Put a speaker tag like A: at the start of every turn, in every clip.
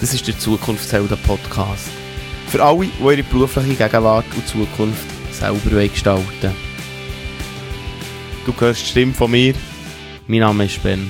A: Das ist der Zukunftshelden-Podcast. Für alle, die ihre berufliche Gegenwart und Zukunft selber gestalten wollen. Du hörst die Stimme von mir. Mein Name ist Ben.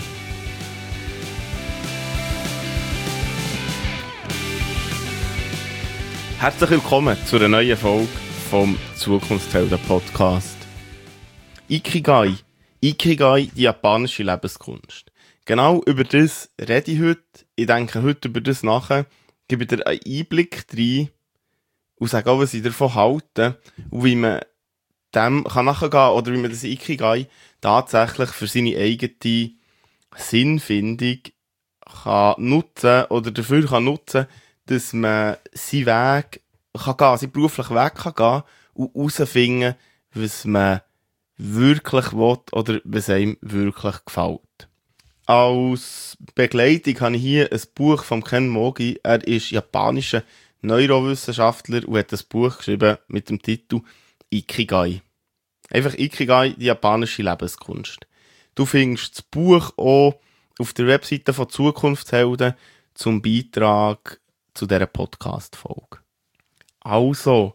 A: Herzlich willkommen zu einer neuen Folge vom Zukunftshelden-Podcast. Ikigai. Ikigai, die japanische Lebenskunst. Genau über das rede ich heute. Ich denke heute über das nachher. Gebe dir einen Einblick rein und sage auch, was ich davon halte und wie man dem kann nachgehen kann oder wie man das Ikigai tatsächlich für seine eigene Sinnfindung kann nutzen oder dafür kann nutzen, dass man seinen Weg kann gehen, seinen beruflichen Weg kann gehen und herausfinden, was man wirklich will oder was einem wirklich gefällt. Als Begleitung habe ich hier ein Buch von Ken Mogi. Er ist japanischer Neurowissenschaftler und hat ein Buch geschrieben mit dem Titel Ikigai. Einfach Ikigai, die japanische Lebenskunst. Du findest das Buch auch auf der Webseite von Zukunftshelden zum Beitrag zu dieser Podcast-Folge. Also,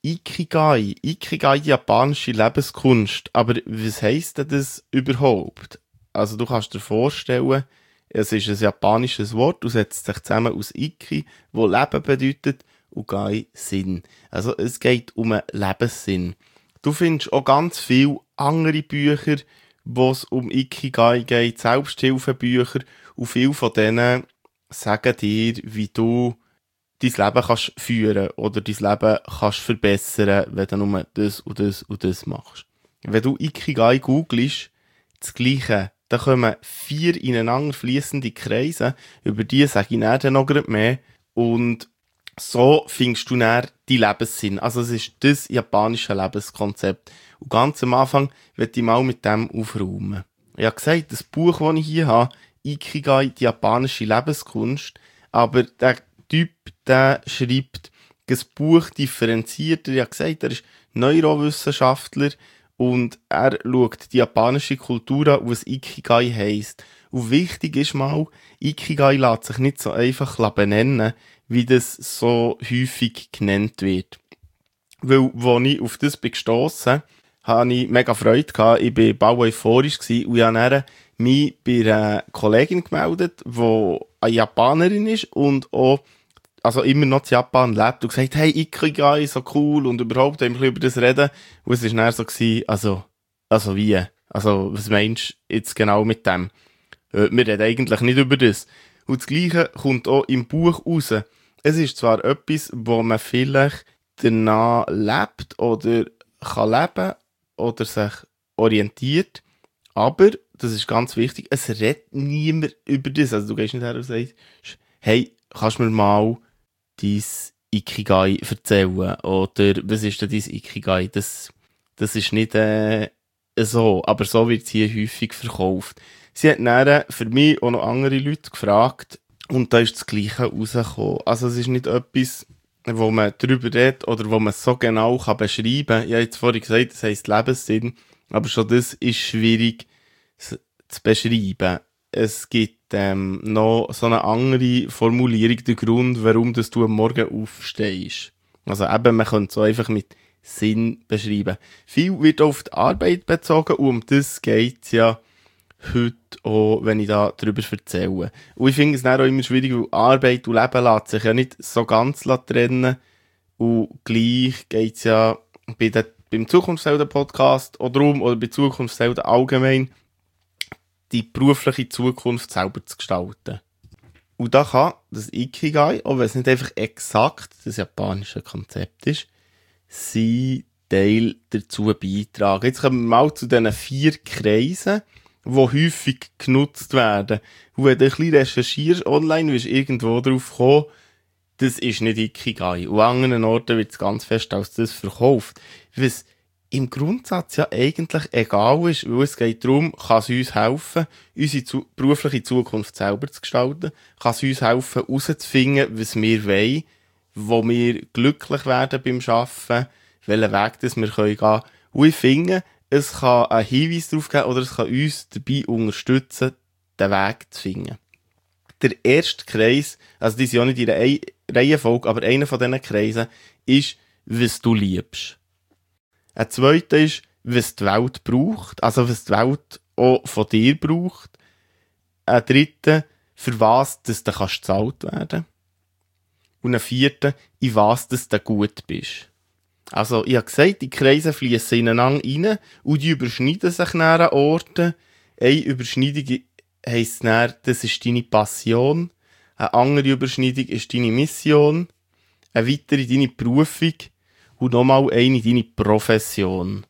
A: Ikigai, die japanische Lebenskunst. Aber was heisst denn das überhaupt? Also du kannst dir vorstellen, es ist ein japanisches Wort und setzt sich zusammen aus Iki, wo Leben bedeutet, und Gai, Sinn. Also es geht um einen Lebenssinn. Du findest auch ganz viele andere Bücher, wo es um Ikigai geht, Selbsthilfebücher, und viele von denen sagen dir, wie du dein Leben kannst führen oder dein Leben kannst verbessern, wenn du nur das und das und das machst. Wenn du Ikigai googelst, das Gleiche, da kommen 4 ineinander fließende Kreise, über die sage ich dann noch mehr, und so findest du dann die Lebenssinn. Also es ist das japanische Lebenskonzept. Und ganz am Anfang möchte ich mal mit dem aufräumen. Ich habe gesagt, das Buch, das ich hier habe, Ikigai, die japanische Lebenskunst, aber der Typ, der schreibt das Buch differenzierter. Ich habe gesagt, er ist Neurowissenschaftler und er schaut die japanische Kultur an, was Ikigai heisst. Und wichtig ist mal, Ikigai lässt sich nicht so einfach benennen, wie das so häufig genannt wird. Weil, als ich auf das bin gestossen, hatte ich mega Freude gehabt. Ich war bald euphorisch gewesen und ich habe dann mich bei einer Kollegin gemeldet, die eine Japanerin ist und auch also immer noch in Japan lebt und gesagt, hey, Ikigai, so cool und überhaupt haben wir über das reden. Und es war dann so gewesen, also wie? Also was meinst du jetzt genau mit dem? Wir reden eigentlich nicht über das. Und das Gleiche kommt auch im Buch raus. Es ist zwar etwas, wo man vielleicht danach lebt oder kann leben oder sich orientiert, aber, das ist ganz wichtig, es redet niemand über das. Also du gehst nicht her und sagst, hey, kannst du mir mal dein Ikigai erzählen? Oder was ist denn dein Ikigai? Das ist nicht so, aber so wird es hier häufig verkauft. Sie hat dann für mich auch noch andere Leute gefragt und da ist das Gleiche rausgekommen. Also es ist nicht etwas, wo man darüber redet oder wo man so genau beschreiben kann. Ich habe jetzt vorhin gesagt, das heisst Lebenssinn, aber schon das ist schwierig zu beschreiben. Es gibt noch so eine andere Formulierung, der Grund, warum du am Morgen aufstehst. Also eben, man könnte es so einfach mit Sinn beschreiben. Viel wird auf die Arbeit bezogen und um das geht es ja heute auch, wenn ich da darüber erzähle. Und ich finde es dann auch immer schwierig, weil Arbeit und Leben lässt sich ja nicht so ganz trennen. Und gleich geht es ja beim Zukunftshelden-Podcast oder bei Zukunftshelden allgemein, die berufliche Zukunft selber zu gestalten. Und da kann das Ikigai, auch wenn es nicht einfach exakt das japanische Konzept ist, sein Teil dazu beitragen. Jetzt kommen wir mal zu diesen 4 Kreisen, die häufig genutzt werden. Und wenn du ein bisschen recherchierst online, wirst du irgendwo drauf kommen, das ist nicht Ikigai. Und an anderen Orten wird es ganz fest als das verkauft. Was im Grundsatz ja eigentlich egal ist, weil es geht darum, kann es uns helfen, unsere berufliche Zukunft selber zu gestalten, kann es uns helfen, herauszufinden, was wir wollen, wo wir glücklich werden beim Arbeiten, welchen Weg das wir gehen können. Und ich finde, es kann einen Hinweis darauf geben oder es kann uns dabei unterstützen, den Weg zu finden. Der erste Kreis, also die sind ja nicht in der Reihenfolge, aber einer von diesen Kreisen ist, was du liebst. Ein zweiter ist, was die Welt braucht, also was die Welt auch von dir braucht. Ein dritter, für was dass du gezahlt werden kannst. Und ein vierter, in was dass du gut bist. Also, ich habe gesagt, die Kreise fließen ineinander rein und die überschneiden sich dann an Orten. Eine Überschneidung heisst dann, das ist deine Passion. Eine andere Überschneidung ist deine Mission. Eine weitere deine Berufung. Und nochmal eine deine Profession.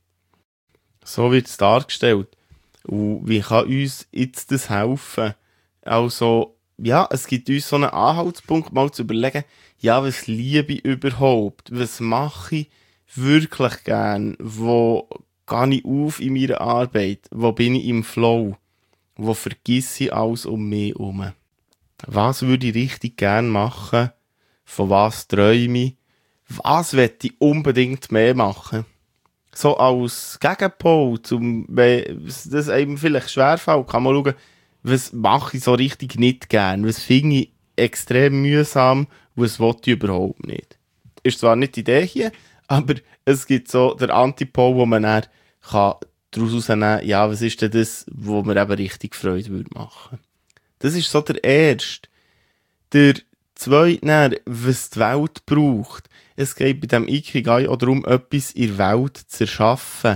A: So wird es dargestellt. Und wie kann uns jetzt das helfen? Also, ja, es gibt uns so einen Anhaltspunkt, mal zu überlegen, ja, was liebe ich überhaupt? Was mache ich wirklich gern? Wo gehe ich auf in meiner Arbeit? Wo bin ich im Flow? Wo vergesse ich alles um mich herum? Was würde ich richtig gern machen? Von was träume ich? Was möchte ich unbedingt mehr machen? So als Gegenpol, wenn das einem vielleicht schwerfällt, kann man schauen, was mache ich so richtig nicht gern? Was finde ich extrem mühsam? Was will ich überhaupt nicht? Ist zwar nicht die Idee hier, aber es gibt so den Antipol, wo man dann daraus herausnehmen kann, ja, was ist denn das, wo mir eben richtig Freude würde machen? Das ist so der erste. Der zweite, dann, was die Welt braucht. Es geht bei dem Ikigai auch darum, etwas in der Welt zu erschaffen.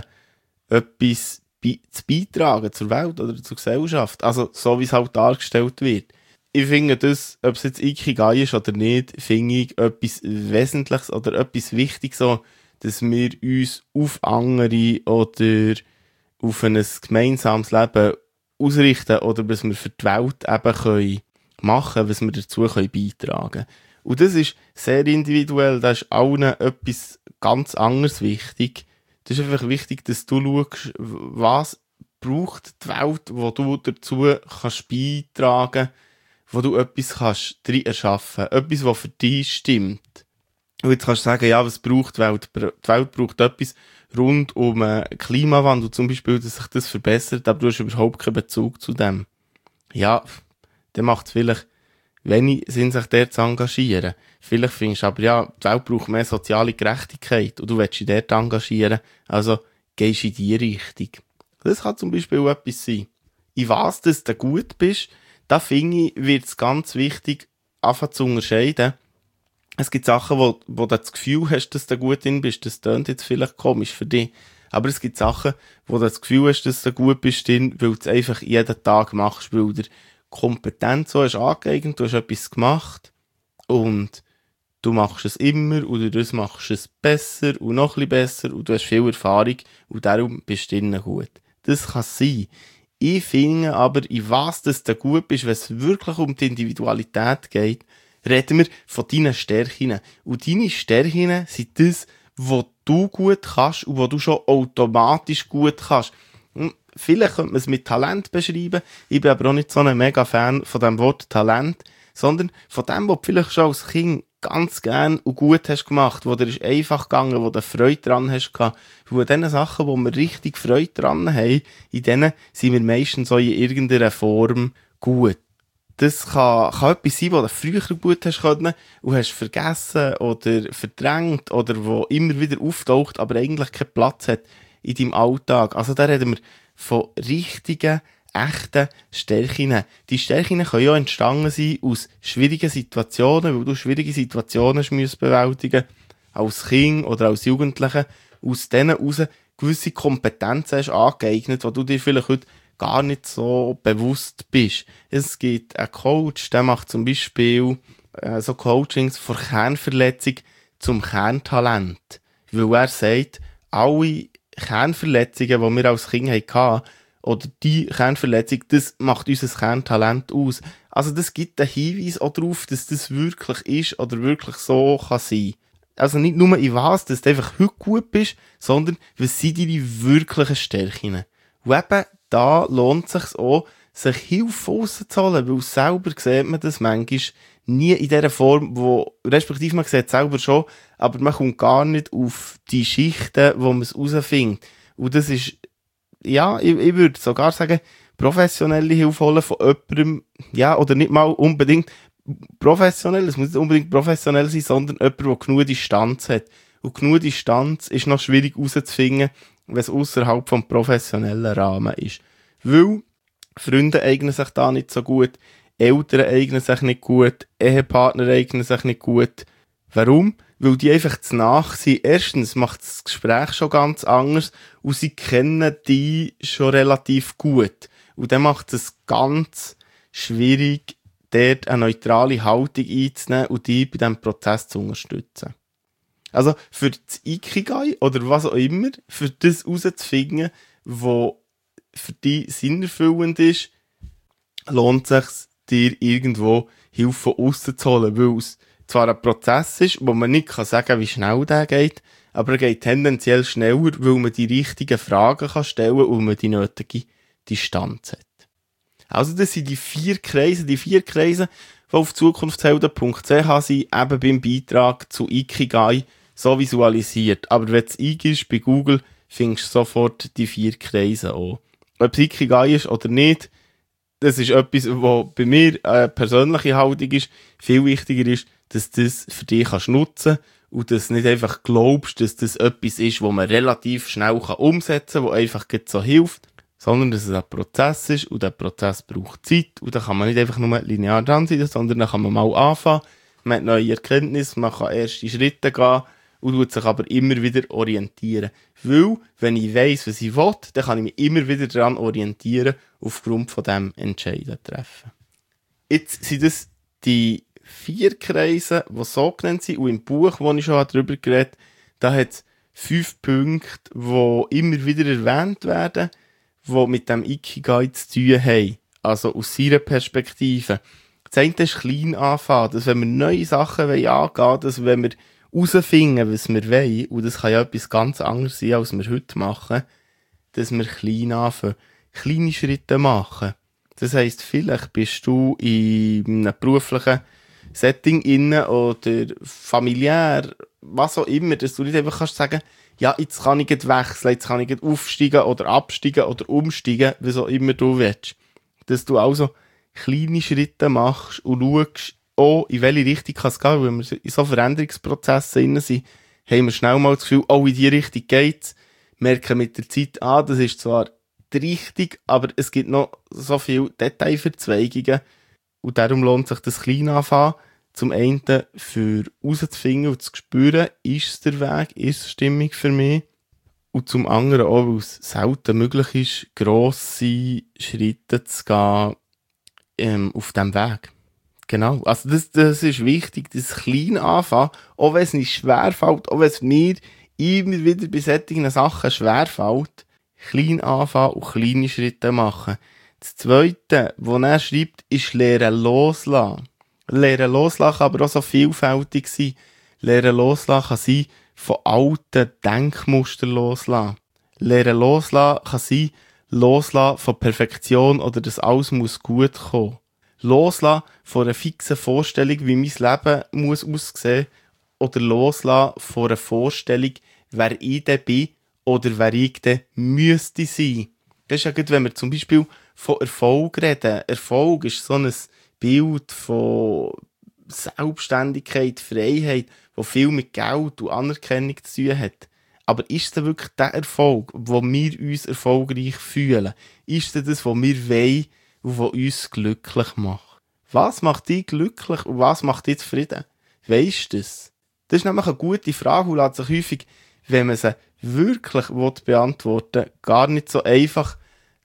A: Etwas zu beitragen zur Welt oder zur Gesellschaft. Also, so wie es halt dargestellt wird. Ich finde das, ob es jetzt Ikigai ist oder nicht, finde ich etwas Wesentliches oder etwas Wichtiges, so, dass wir uns auf andere oder auf ein gemeinsames Leben ausrichten oder was wir für die Welt eben können machen, was wir dazu können beitragen können. Und das ist sehr individuell, da ist allen etwas ganz anderes wichtig. Das ist einfach wichtig, dass du schaust, was braucht die Welt, wo du dazu kannst beitragen, wo du etwas kannst drin erschaffen, etwas, was für dich stimmt. Und jetzt kannst du sagen, ja, was braucht die Welt? Die Welt braucht etwas rund um den Klimawandel, zum Beispiel, dass sich das verbessert, aber du hast überhaupt keinen Bezug zu dem. Ja, dann macht es vielleicht wenig Sinn, sich dort zu engagieren. Vielleicht findest du aber, ja, die Welt braucht mehr soziale Gerechtigkeit und du willst dich dort engagieren, also gehst in die Richtung. Das kann zum Beispiel etwas sein. In was du gut bist, da finde ich, wird es ganz wichtig, anfangen zu unterscheiden. Es gibt Sachen, wo du das Gefühl hast, dass du gut drin bist. Das klingt jetzt vielleicht komisch für dich. Aber es gibt Sachen, wo du das Gefühl hast, dass du gut bist drin, weil du es einfach jeden Tag machst, weil du Kompetenz so hast angeeignet, du hast etwas gemacht und du machst es immer und durch das machst du es besser und noch ein bisschen besser und du hast viel Erfahrung und darum bist du drinnen gut. Das kann sein. Ich finde aber, in was du gut bist, wenn es wirklich um die Individualität geht, reden wir von deinen Stärken. Und deine Stärken sind das, was du gut kannst und was du schon automatisch gut kannst. Vielleicht könnte man es mit Talent beschreiben. Ich bin aber auch nicht so ein mega Fan von dem Wort Talent, sondern von dem, was du vielleicht schon als Kind ganz gern und gut hast gemacht, wo dir ist einfach gegangen, wo du Freude dran hast gehabt. Und an diesen Sachen, wo wir richtig Freude dran haben, in denen sind wir meistens so in irgendeiner Form gut. Das kann etwas sein, was du früher gut hast können und hast vergessen oder verdrängt oder wo immer wieder auftaucht, aber eigentlich keinen Platz hat in deinem Alltag. Also da reden wir von richtigen, echten Stärken. Die Stärken können ja entstanden sein aus schwierigen Situationen, weil du schwierige Situationen musst bewältigen als Kind oder als Jugendliche. Aus denen heraus gewisse Kompetenzen hast angeeignet, die du dir vielleicht heute gar nicht so bewusst bist. Es gibt einen Coach, der macht zum Beispiel so Coachings von Kernverletzung zum Kerntalent. Weil er sagt, alle Kernverletzungen, die wir als Kind hatten, oder die Kernverletzung, das macht unser Kerntalent aus. Also das gibt einen Hinweis auch darauf, dass das wirklich ist oder wirklich so kann sein. Also nicht nur in was, dass du einfach heute gut bist, sondern was sind deine wirklichen Stärken. Und eben da lohnt es sich auch, sich Hilfe rauszuholen, weil selber sieht man das manchmal nie in dieser Form, respektive man sieht es selber schon, aber man kommt gar nicht auf die Schichten, wo man es herausfindet. Und das ist, ja, ich würde sogar sagen, professionelle Hilfe holen von jemandem, ja, oder nicht mal unbedingt professionell, es muss nicht unbedingt professionell sein, sondern jemand, der genug Distanz hat. Und genug Distanz ist noch schwierig herauszufinden, wenn es außerhalb vom professionellen Rahmen ist. Weil Freunde eignen sich da nicht so gut, Eltern eignen sich nicht gut, Ehepartner eignen sich nicht gut. Warum? Weil die einfach zu nach sind. Erstens macht das Gespräch schon ganz anders und sie kennen die schon relativ gut. Und dann macht es ganz schwierig, dort eine neutrale Haltung einzunehmen und die bei diesem Prozess zu unterstützen. Also für das Ikigai oder was auch immer, für das herauszufinden, was für dich sinnerfüllend ist, lohnt es sich, dir irgendwo Hilfe von aussen zu holen, weil es zwar ein Prozess ist, wo man nicht sagen kann, wie schnell der geht, aber er geht tendenziell schneller, weil man die richtigen Fragen kann stellen und man die nötige Distanz hat. Also das sind die 4 Kreise, die auf zukunftshelden.ch sind, eben beim Beitrag zu Ikigai so visualisiert. Aber wenn du es eingibst bei Google, findest du sofort die 4 Kreise an. Ob es Ikigai ist oder nicht, das ist etwas, was bei mir eine persönliche Haltung ist. Viel wichtiger ist, dass du das für dich nutzen kannst und dass du nicht einfach glaubst, dass das etwas ist, was man relativ schnell umsetzen kann, was einfach so hilft, sondern dass es ein Prozess ist und der Prozess braucht Zeit und da kann man nicht einfach nur linear dran sein, sondern da kann man mal anfangen, man hat neue Erkenntnisse, man kann erste Schritte gehen und tut sich aber immer wieder orientieren. Weil, wenn ich weiss, was ich will, dann kann ich mich immer wieder daran orientieren, aufgrund von dem Entscheiden treffen. Jetzt sind das die 4 Kreise, die so genannt sind, und im Buch, wo ich schon darüber geredet habe, da hat es 5 Punkte, die immer wieder erwähnt werden, die mit dem Ikigai zu tun haben. Also aus seiner Perspektive. Das eine ist klein anfangen, dass wenn wir neue Sachen angehen wollen, dass wenn wir herausfinden, was wir wollen, und das kann ja etwas ganz anderes sein, als wir heute machen, dass wir klein anfangen. Kleine Schritte machen. Das heisst, vielleicht bist du in einem beruflichen Setting inne oder familiär, was auch immer, dass du nicht einfach kannst sagen, ja, jetzt kann ich wechseln, jetzt kann ich aufsteigen oder absteigen oder umsteigen, was auch immer du willst. Dass du also kleine Schritte machst und schaust, in welche Richtung kann es gehen, weil wir in so Veränderungsprozessen drin sind, haben wir schnell mal das Gefühl, in die Richtung geht's, merken mit der Zeit, das ist zwar die Richtung, aber es gibt noch so viele Detailverzweigungen und darum lohnt sich das klein anfangen. Zum einen für herauszufinden und zu spüren, ist es der Weg, ist es stimmig für mich. Und zum anderen auch, weil es selten möglich ist, grosse Schritte zu gehen auf diesem Weg. Genau, also das ist wichtig, das klein anfangen, auch wenn es nicht schwerfällt, auch wenn es mir immer wieder bei solchen Sachen schwerfällt, klein anfangen und kleine Schritte machen. Das Zweite, was er schreibt, ist lernen loslassen. Lernen loslassen kann aber auch so vielfältig sein. Lernen loslassen kann sein, von alten Denkmustern loslassen. Lernen loslassen kann sein, loslassen von Perfektion oder dass alles muss gut kommen. Loslassen von einer fixen Vorstellung, wie mein Leben muss aussehen, oder loslassen von einer Vorstellung, wer ich denn bin oder wer ich denn müsste sein. Das ist ja gut, wenn wir zum Beispiel von Erfolg reden. Erfolg ist so ein Bild von Selbstständigkeit, Freiheit, das viel mit Geld und Anerkennung zu tun hat. Aber ist es denn wirklich der Erfolg, wo wir uns erfolgreich fühlen? Ist es das, was wir wollen und was uns glücklich macht? Was macht dich glücklich und was macht dich zufrieden? Weisst du das? Das ist nämlich eine gute Frage und lässt sich häufig, wenn man sie wirklich beantworten will, gar nicht so einfach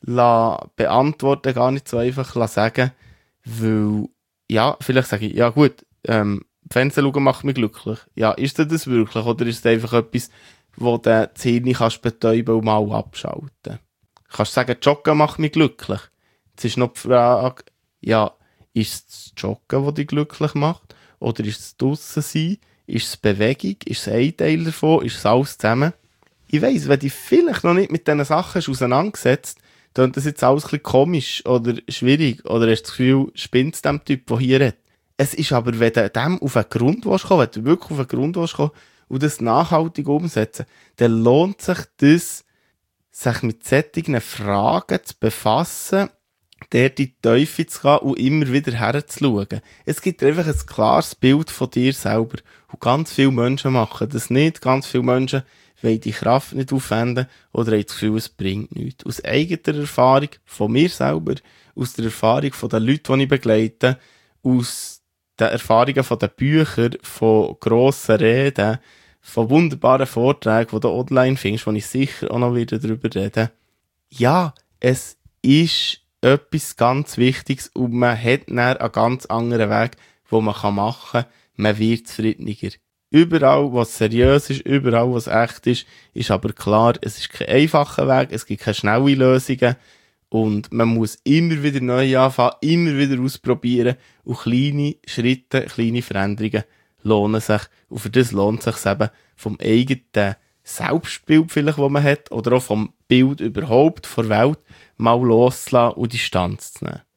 A: beantworten, gar nicht so einfach sagen, weil, ja, vielleicht sage ich, ja gut, Fernsehen schauen macht mich glücklich. Ja, ist das wirklich? Oder ist es einfach etwas, wo du das Hirn kannst betäuben und mal abschalten? Kannst du sagen, Joggen macht mich glücklich? Jetzt ist noch die Frage, ja, ist es das Joggen, das dich glücklich macht? Oder ist es draussen sein? Ist es Bewegung? Ist es ein Teil davon? Ist es alles zusammen? Ich weiss, wenn du vielleicht noch nicht mit diesen Sachen auseinandergesetzt, dann das jetzt alles ein bisschen komisch oder schwierig. Oder hast du das Gefühl, spinnt dem Typ, der hier redet? Es ist aber, wenn du dem auf einen Grund willst, wenn du wirklich auf einen Grund willst und das nachhaltig umsetzen, dann lohnt sich das, sich mit solchen Fragen zu befassen dort in die Teufel zu gehen und immer wieder herzuschauen. Es gibt einfach ein klares Bild von dir selber. Und ganz viele Menschen machen das nicht. Ganz viele Menschen wollen die Kraft nicht aufwenden oder haben das Gefühl, es bringt nichts. Aus eigener Erfahrung von mir selber, aus der Erfahrung von den Leuten, die ich begleite, aus den Erfahrungen von den Büchern, von grossen Reden, von wunderbaren Vorträgen, die du online findest, wo ich sicher auch noch wieder darüber rede. Ja, es ist etwas ganz Wichtiges und man hat dann einen ganz anderen Weg, den man machen kann. Man wird zufriedener. Überall, was seriös ist, überall, was echt ist aber klar, es ist kein einfacher Weg, es gibt keine schnellen Lösungen und man muss immer wieder neu anfangen, immer wieder ausprobieren und kleine Schritte, kleine Veränderungen lohnen sich und für das lohnt es sich eben vom eigenen Selbstbild vielleicht, das man hat oder auch vom Bild überhaupt von der Welt mal loszulassen und Distanz zu nehmen.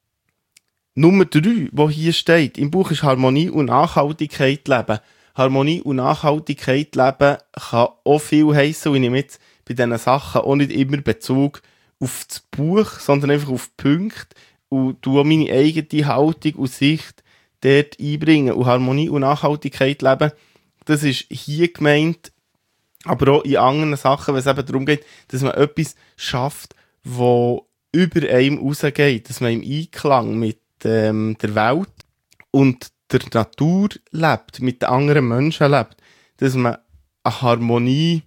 A: Nummer 3, wo hier steht, im Buch ist Harmonie und Nachhaltigkeit leben. Harmonie und Nachhaltigkeit leben kann auch viel heissen und ich nehme jetzt bei diesen Sachen auch nicht immer Bezug auf das Buch, sondern einfach auf Punkte und tue meine eigene Haltung und Sicht dort einbringen. Und Harmonie und Nachhaltigkeit leben, das ist hier gemeint, aber auch in anderen Sachen, wenn es eben darum geht, dass man etwas schafft, wo über einem rausgeht, dass man im Einklang mit der Welt und der Natur lebt, mit den anderen Menschen lebt, dass man eine Harmonie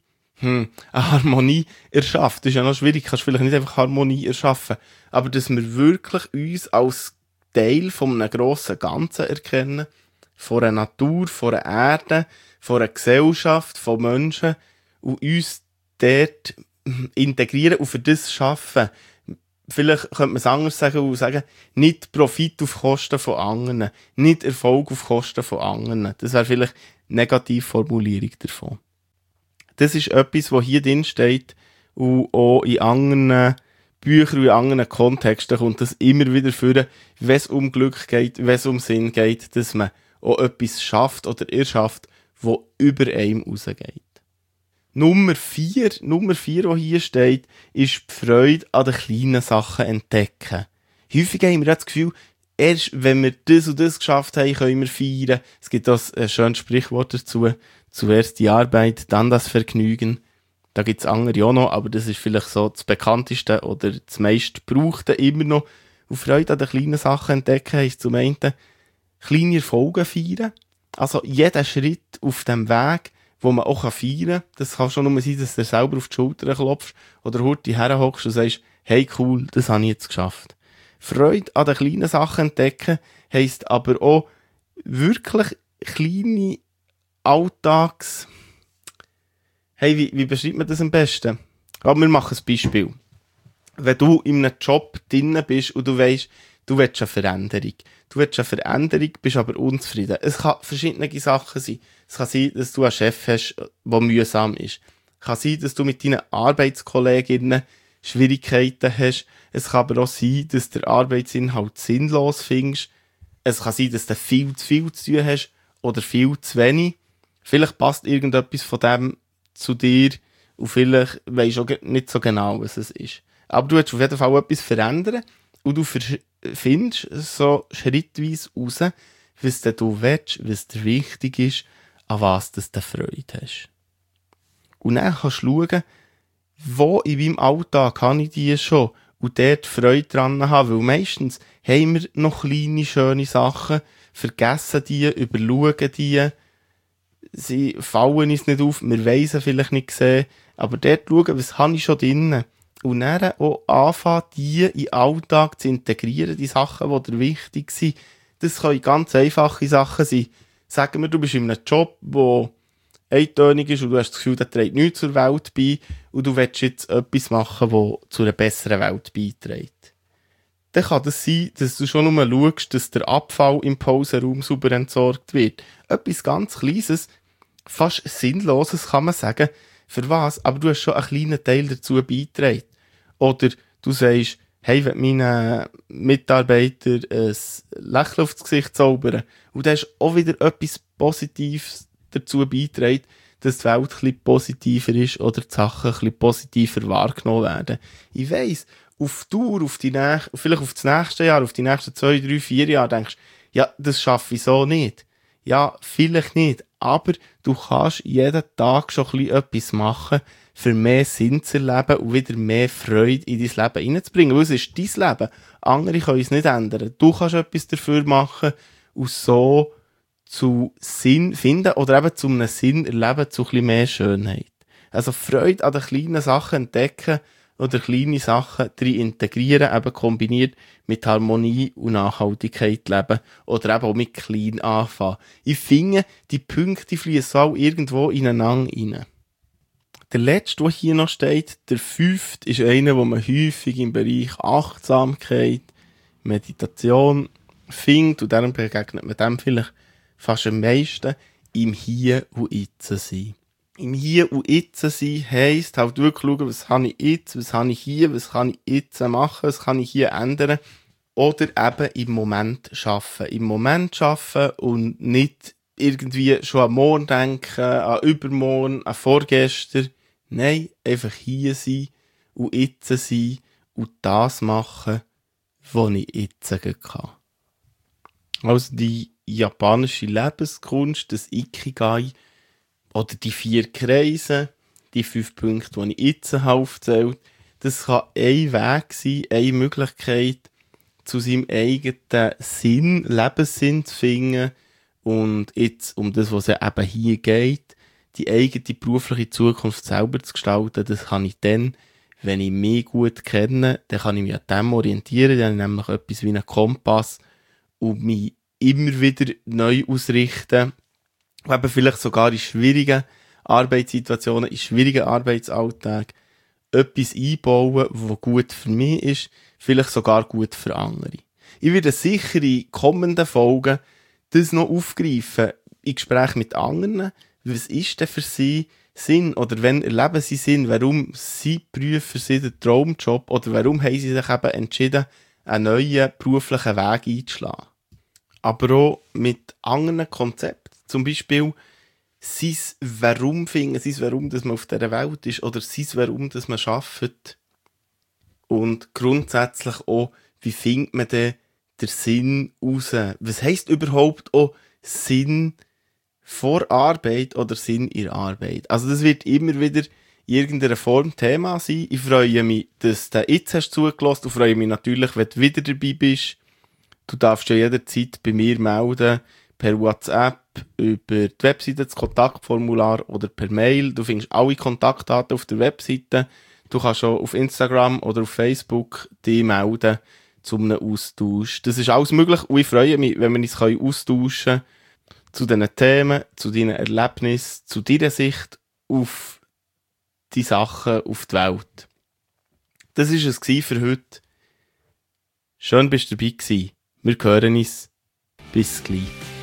A: erschafft. Das ist ja noch schwierig, kannst vielleicht nicht einfach Harmonie erschaffen, aber dass wir wirklich uns als Teil von einem grossen Ganzen erkennen, von der Natur, von der Erde, von der Gesellschaft, von Menschen und uns dort integrieren und für das schaffen. Vielleicht könnte man es anders sagen und sagen, nicht Profit auf Kosten von anderen, nicht Erfolg auf Kosten von anderen. Das wäre vielleicht eine Negativformulierung davon. Das ist etwas, was hier drin steht und auch in anderen Büchern und in anderen Kontexten kommt das immer wieder vor, wenn es um Glück geht, wenn es um Sinn geht, dass man auch etwas schafft oder erschafft, was über einem rausgeht. Nummer 4, was hier steht, ist die Freude an den kleinen Sachen entdecken. Häufig haben wir das Gefühl, erst wenn wir das und das geschafft haben, können wir feiern. Es gibt auch ein schönes Sprichwort dazu. Zuerst die Arbeit, dann das Vergnügen. Da gibt es andere auch noch, aber das ist vielleicht so das bekannteste oder das meist gebrauchte immer noch. Und Freude an den kleinen Sachen entdecken heisst zum einen, kleine Erfolge feiern. Also jeder Schritt auf dem Weg, wo man auch feiern kann. Das kann schon nur sein, dass du selber auf die Schulter klopfst oder heute herhockst und sagst, hey cool, das habe ich jetzt geschafft. Freude an den kleinen Sachen entdecken heisst aber auch wirklich kleine Hey, wie beschreibt man das am besten? Aber wir machen ein Beispiel. Wenn du in einem Job drin bist und du weisst, du willst eine Veränderung. Du willst eine Veränderung, bist aber unzufrieden. Es kann verschiedene Sachen sein. Es kann sein, dass du einen Chef hast, der mühsam ist. Es kann sein, dass du mit deinen Arbeitskolleginnen Schwierigkeiten hast. Es kann aber auch sein, dass der Arbeitsinhalt sinnlos findest. Es kann sein, dass du viel zu tun hast oder viel zu wenig. Vielleicht passt irgendetwas von dem zu dir und vielleicht weisst du auch nicht so genau, was es ist. Aber du willst auf jeden Fall etwas verändern und du findest so schrittweise raus, was du willst, was dir wichtig ist, an was du Freude hast. Und dann kannst du schauen, wo in meinem Alltag kann ich die schon und dort Freude dran haben, weil meistens haben wir noch kleine, schöne Sachen, vergessen die, überschauen die, sie fallen uns nicht auf, wir wollen sie vielleicht nicht sehen, aber dort schauen, was habe ich schon drin. Und dann auch anfangen, die in den Alltag zu integrieren, die Sachen, die dir wichtig sind. Das können ganz einfache Sachen sein. Sagen wir, du bist in einem Job, der eintönig ist und du hast das Gefühl, der trägt nichts zur Welt bei und du willst jetzt etwas machen, das zu einer besseren Welt beiträgt. Dann kann das sein, dass du schon nur schaust, dass der Abfall im Pausenraum sauber entsorgt wird. Etwas ganz Kleines, fast Sinnloses kann man sagen. Für was? Aber du hast schon einen kleinen Teil dazu beigetragen. Oder du sagst, hey, wenn meinen Mitarbeiter ein Lächeln aufs Gesicht zaubern und du hast auch wieder etwas Positives dazu beigetragen, dass die Welt ein bisschen positiver ist oder die Sachen ein bisschen positiver wahrgenommen werden. Ich weiss, auf Dauer, vielleicht auf das nächste Jahr, auf die nächsten 2, 3, 4 Jahre denkst, ja, das schaffe ich so nicht. Ja, vielleicht nicht, aber du kannst jeden Tag schon ein bisschen etwas machen, für mehr Sinn zu erleben und wieder mehr Freude in dein Leben hineinzubringen. Weil es ist dein Leben. Andere können es nicht ändern. Du kannst etwas dafür machen und so zu Sinn finden oder eben zu einem Sinn erleben, zu ein bisschen mehr Schönheit. Also Freude an den kleinen Sachen entdecken oder kleine Sachen drin integrieren, eben kombiniert mit Harmonie und Nachhaltigkeit leben oder eben auch mit klein anfangen. Ich finde, die Punkte fließen auch irgendwo ineinander rein. Der letzte, der hier noch steht, der 5. ist einer, wo man häufig im Bereich Achtsamkeit, Meditation findet und darum begegnet man dem vielleicht fast am meisten im Hier und Jetzt sein. Im Hier und Jetzt sein heisst halt wirklich schauen, was habe ich jetzt, was habe ich hier, was kann ich jetzt machen, was kann ich hier ändern. Oder eben im Moment arbeiten. Im Moment arbeiten und nicht irgendwie schon an morgen denken, an übermorgen, an vorgestern. Nein, einfach hier sein und jetzt sein und das machen, was ich jetzt kann. Also die japanische Lebenskunst, das Ikigai, oder die 4 Kreise, die 5 Punkte, die ich jetzt aufzählt, das kann ein Weg sein, eine Möglichkeit, zu seinem eigenen Sinn, Lebenssinn zu finden. Und jetzt, um das, was es ja eben hier geht, die eigene berufliche Zukunft selber zu gestalten, das kann ich dann, wenn ich mich gut kenne, dann kann ich mich an dem orientieren, dann habe ich nämlich etwas wie einen Kompass und mich immer wieder neu ausrichten, eben vielleicht sogar in schwierigen Arbeitssituationen, in schwierigen Arbeitsalltag etwas einbauen, was gut für mich ist, vielleicht sogar gut für andere. Ich werde sicher in kommenden Folgen das noch aufgreifen, in Gesprächen mit anderen. Was ist denn für sie Sinn? Oder wenn erleben sie Sinn? Warum sie prüfen für sie den Traumjob? Oder warum haben sie sich eben entschieden, einen neuen beruflichen Weg einzuschlagen? Aber auch mit anderen Konzepten. Zum Beispiel sein Warum finden, sein Warum, dass man auf dieser Welt ist. Oder sein Warum, dass man arbeitet. Und grundsätzlich auch, wie findet man denn den Sinn raus? Was heisst überhaupt auch Sinn vor Arbeit oder Sinn in Arbeit? Also das wird immer wieder in irgendeiner Form Thema sein. Ich freue mich, dass du jetzt hast zugelassen und freue mich natürlich, wenn du wieder dabei bist. Du darfst ja jederzeit bei mir melden, per WhatsApp, über die Webseite, das Kontaktformular oder per Mail. Du findest alle Kontaktdaten auf der Webseite. Du kannst auch auf Instagram oder auf Facebook dich melden zu einem Austausch. Das ist alles möglich und ich freue mich, wenn wir uns austauschen können zu diesen Themen, zu deinen Erlebnissen, zu deiner Sicht auf die Sachen, auf die Welt. Das war es für heute. Schön, bist du dabei gewesen. Wir hören uns. Bis gleich.